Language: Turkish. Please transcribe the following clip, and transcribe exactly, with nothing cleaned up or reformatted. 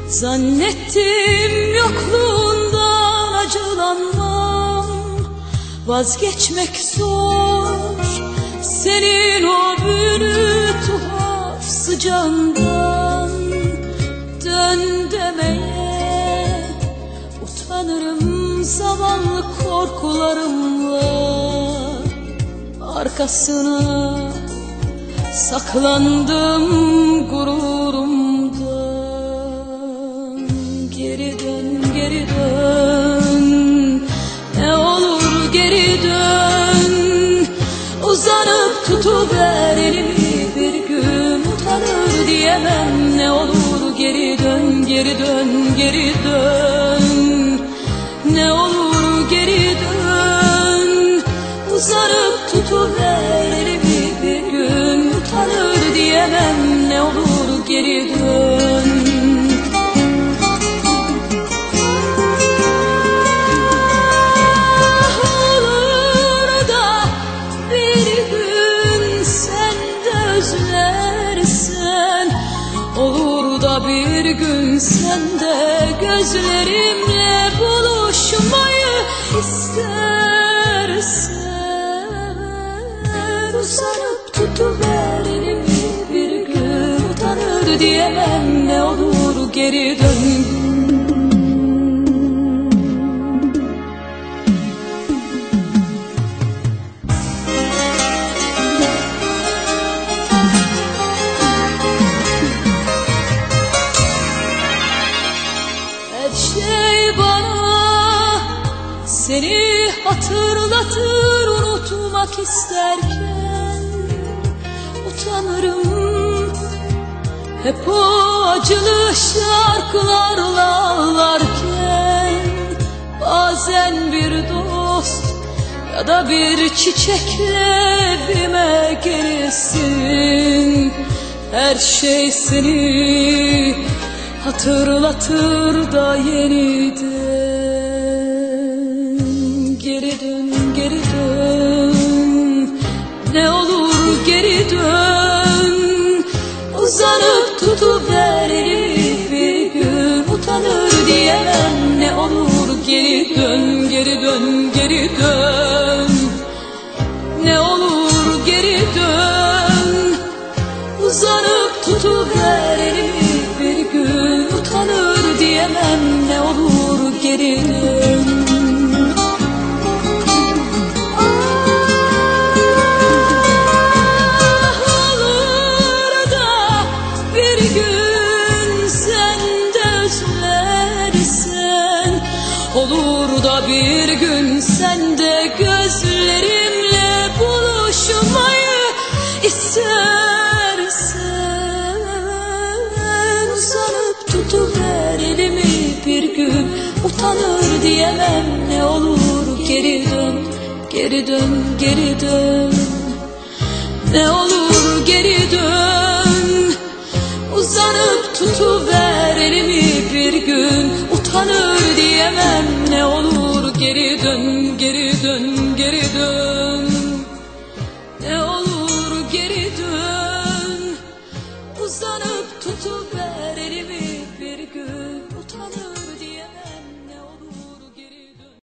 Zannettim yokluğundan acılanmam, vazgeçmek zor senin o büyülü tuhaf sıcağından. Dön demeye utanırım zavallı korkularımla, arkasına saklandım gururumdan. Geri dön, geri dön, ne olur geri dön. Uzanıp tutuver elimi, bir gün utanır diyemem. Ne olur geri dön, geri dön, geri dön. Ne olur geri dön. Uzanıp tutuver elimi, bir gün utanır diyemem. Ne olur geri dön. Olur da bir gün sen de özlersen, olur da bir gün sen de gözlerimle buluşmayı istersen. Uzanıp tutuver elimi, bir gün utanır diyemem. Ne olur geri dön. Her şey bana seni hatırlatır, unutmak isterken utanırım. Hep o acılı şarkılarla ağlarken, bazen bir dost ya da bir çiçekle evime gelirsin. Her şey seni hatırlatır da yeniden. Geri dön, geri dön, ne olur geri dön. Uzanıp tutuver elimi, bir gün utanır diyemem. Ne olur geri dön, geri dön, geri dön. Ne olur geri dön. Uzanıp tutuver elimi, bir gün utanır diyemem. Ne olur geri dön. Olur da bir gün sen de gözlerimle buluşmayı istersen. Uzanıp tutuver elimi, bir gün utanır diyemem. Ne olur geri dön, geri dön, geri dön. Ne olur geri dön. Uzanıp tutuver elimi, bir gün utanır diyemem. Ne olur geri dön, geri dön, geri dön.